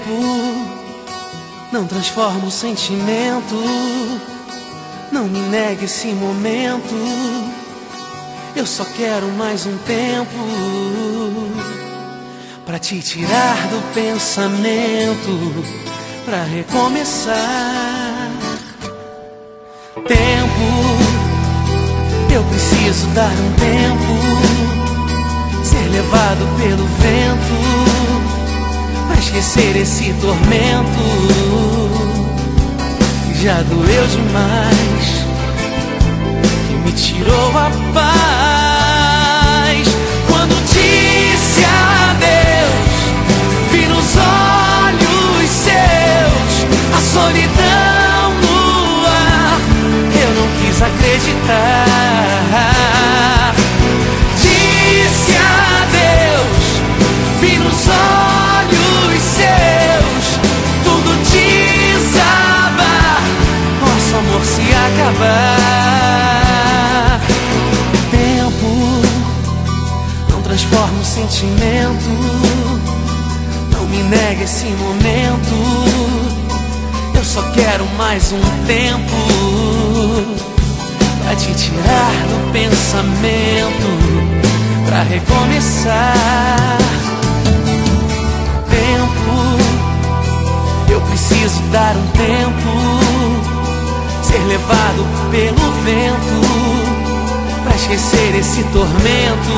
tempo não transforma o sentimento. Não me negue esse momento. Eu só quero mais um tempo pra te tirar do pensamento, pra recomeçar. Tempo, eu preciso dar um tempo, ser levado pelo vento, pra esquecer esse tormento que já doeu demais, que me tirou a paz. Quando disse adeus, vi nos olhos seus a solidão no ar. Eu não quis acreditar. Disse adeus, vi nos olhos seus tudo desabar, nosso amor se acabar. Tempo não transforma o sentimento. Não me negue esse momento. Eu só quero mais um tempo pra te tirar do pensamento, pra recomeçar. Tempo, eu preciso dar um tempo, ser levado pelo vento, pra esquecer esse tormento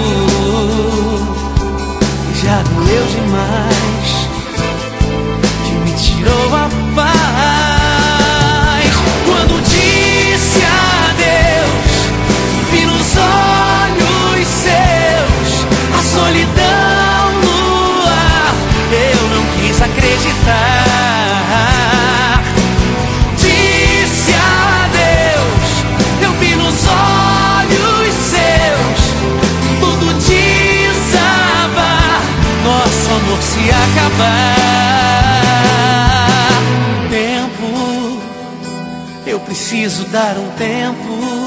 que já doeu demais, que me tirou a paz. Quando disse adeus, vi nos olhos seus a solidão no ar. Eu não quis acreditar. Disse adeus, eu vi nos olhos seus tudo desabar, nosso amor se acabar. Tempo, eu preciso dar um tempo,